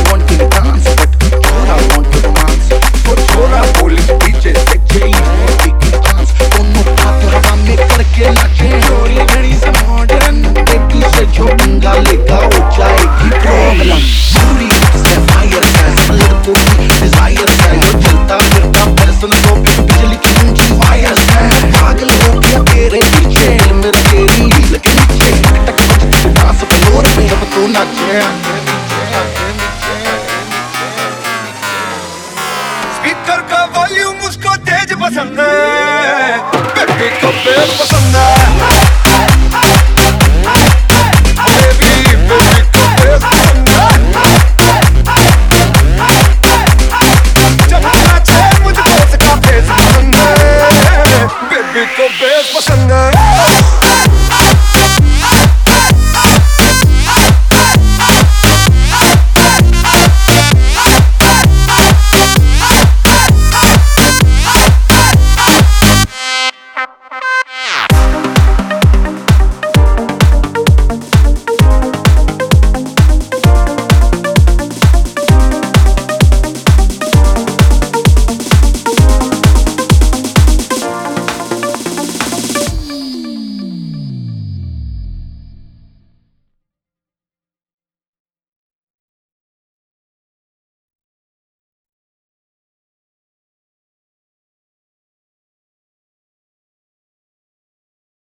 want to dance, but छोरा want to romance. वो छोरा पुलिस पीछे से चाहिए एक चांस, दोनों हाथ हवा में करके नाचे. चोरी घड़ी से मॉडर्न, बेटी से जो पंगा लेगा हो जाएगी प्रॉब्लम. पूरी से फायर है, सब लड़कों की डिजायर है. ये चलता फिरता पर्सन तो बिजली की ऊंची वायर है. पागल हो गया तेरे पीछे, मेरा तेरी लगे नीचे. टक बजती डांस फ्लोर पे अब तू नाचे. स्पीकर का वॉल्यूम उसको तेज पसंद है, बेबी को बेस पसंद